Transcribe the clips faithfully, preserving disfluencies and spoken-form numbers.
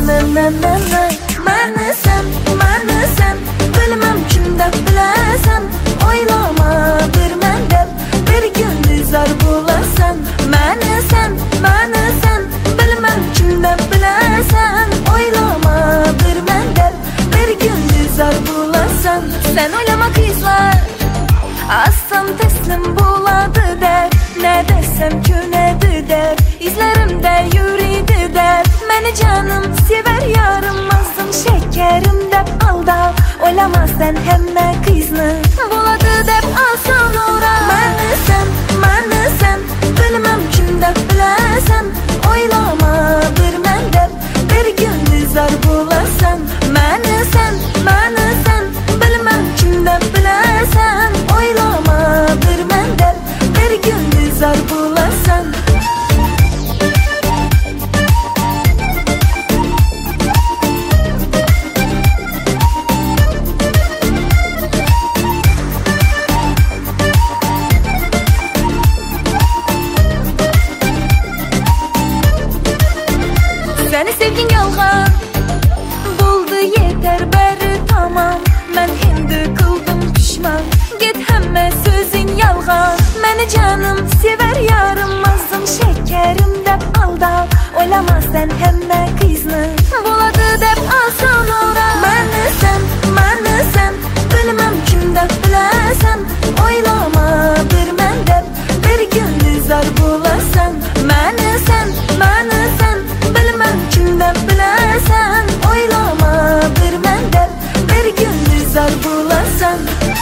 na na na na. Mani sen, mani sen, bilmem kimden bilesen. Oylama bir men deb, bir gün zar bulasan. Mani sen, mani sen, bilmem kimden bilesen. Oylama bir men deb, bir gün zar bulasan. Sen oylama kızlar, aslan teslim buladı der. Ne desem könedir der, izlerimde yürüdü der. Beni canım sever yarım, azım şekerim dep alda. Oylama sen hemme kızını, buladı dep alsan ora. Mani sen, mani sen, bilmem kimden bilesen. Oylama bir men dep, bir gün zar bulasan. Mani sen, mani sen, bilmem kimden bilesen. Oylama bir men dep, bir gün zar bulasan. Seni sevgin yalğan, buldu yeter beri tamam. Ben hindi kıldım pişman, git hemme sözün yalğan. Beni canım sever yarım, azım şekerim dep alda. Oylama sen hemme kızını, buladı dep alsan ora. Mani sen, mani sen, bilmem kimden bilesen. Oylama bir men dep, bir gün zar bulasan. Mani sen, mani sen, bilmem kimden bilesen. Oylama bir men dep, bir gün zar bulasan.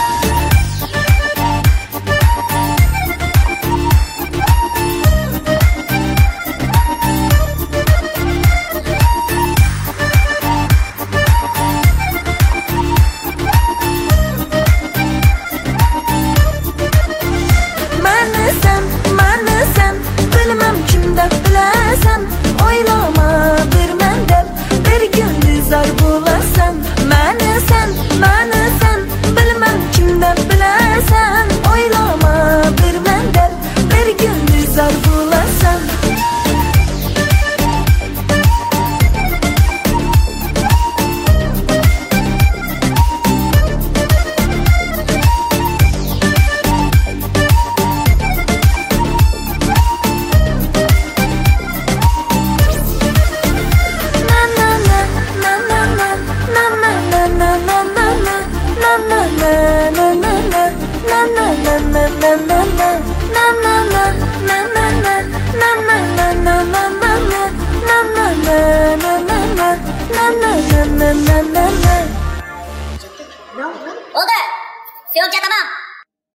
Mani sen, mani sen, bilmem kimden bilesen. Oylama bir men dep, bir gün zar bulasan. Mani sen, mani sen, bilmem kimden bilesen. Oylama bir men dep, bir gün zar bulasan. Oldu. Yok tamam.